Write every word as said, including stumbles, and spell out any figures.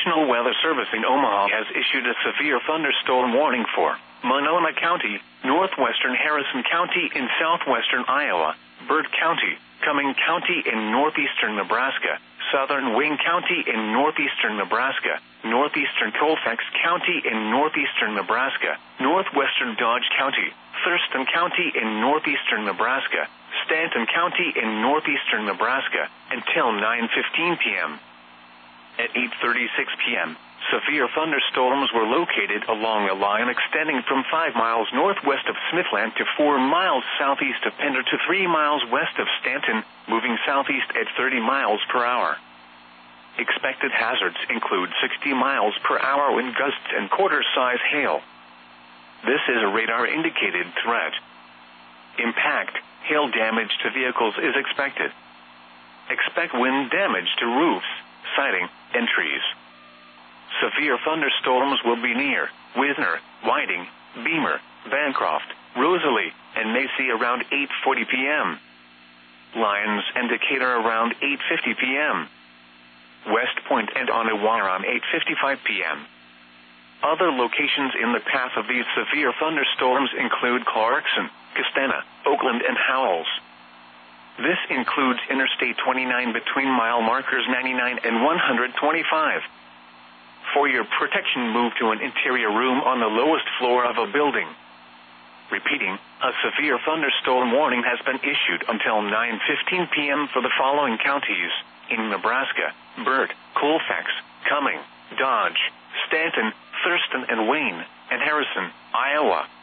National Weather Service in Omaha has issued a severe thunderstorm warning for Monona County, northwestern Harrison County in southwestern Iowa, Burt County, Cumming County in northeastern Nebraska, southern Wayne County in northeastern Nebraska, northeastern Colfax County in northeastern Nebraska, northwestern Dodge County, Thurston County in northeastern Nebraska, Stanton County in northeastern Nebraska, until nine fifteen p.m. At eight thirty-six p.m., severe thunderstorms were located along a line extending from five miles northwest of Smithland to four miles southeast of Pender to three miles west of Stanton, moving southeast at thirty miles per hour. Expected hazards include sixty miles per hour wind gusts and quarter-size hail. This is a radar-indicated threat. Impact, hail damage to vehicles is expected. Expect wind damage to roofs, siding, and trees. Severe thunderstorms will be near Wisner, Whiting, Beamer, Bancroft, Rosalie, and Macy around eight forty p.m. Lyons and Decatur around eight fifty p.m. West Point and Ottawa around eight fifty-five p.m. Other locations in the path of these severe thunderstorms include Clarkson, Castana, Oakland, and Howells. This includes Interstate twenty-nine between mile markers ninety-nine and one twenty-five. For your protection, move to an interior room on the lowest floor of a building. Repeating, a severe thunderstorm warning has been issued until nine fifteen p.m. for the following counties in Nebraska: Burt, Colfax, Cumming, Dodge, Stanton, Thurston and Wayne, and Harrison, Iowa.